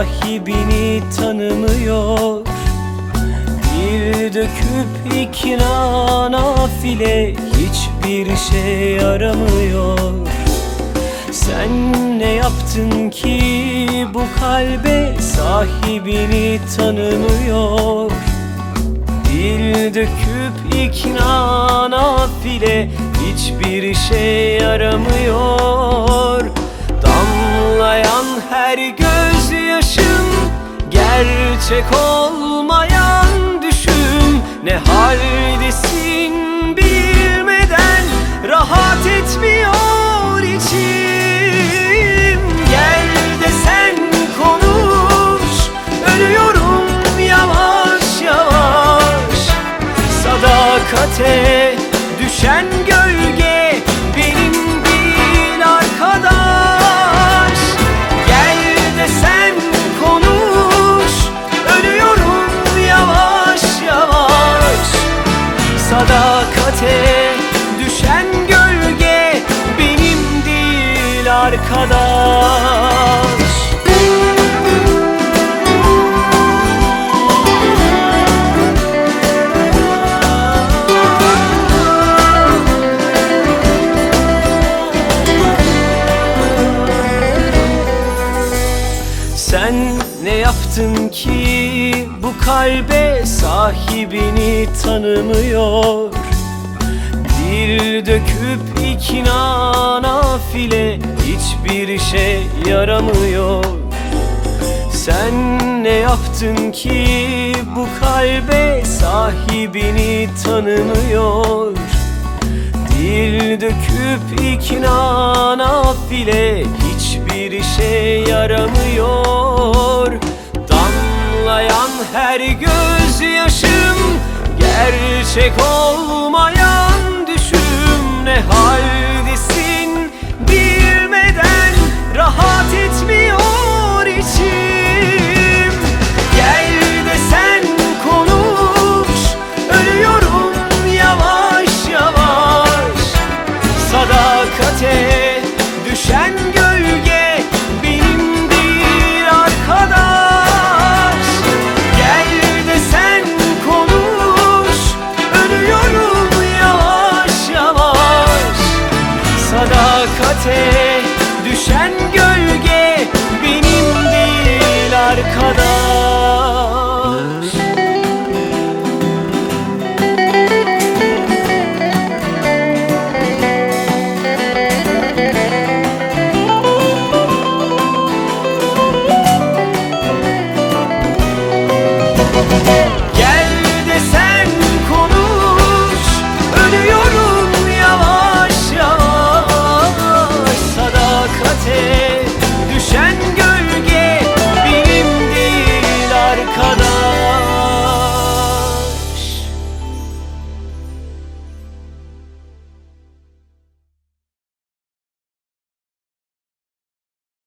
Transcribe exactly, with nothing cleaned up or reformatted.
sahibini tanımıyor. Bir döküp ikna nafile hiçbir şey yaramıyor. Sen ne yaptın ki bu kalbe sahibini tanımıyor? Dil döküp ikna nafile hiçbir şey yaramıyor. Damlayan her gözyaşın gerçek olmayan düşüm. Ne haldesin bilmeden rahat etmiyor içim. Gel de sen konuş, ölüyorum yavaş yavaş. Sadakate düşen gölge benim değil arkadaş. Gel de sen konuş, ölüyorum yavaş yavaş. Sadakate düşen gölge benim değil arkadaş. Sen ne yaptın ki bu kalbe sahibini tanımıyor? Dil döküp ikna nafile hiçbir şey yaramıyor. Sen ne yaptın ki bu kalbe sahibini tanımıyor? Dil döküp ikna nafile hiçbir şey yaramıyor. Damlayan her gözyaşım gerçek olmayan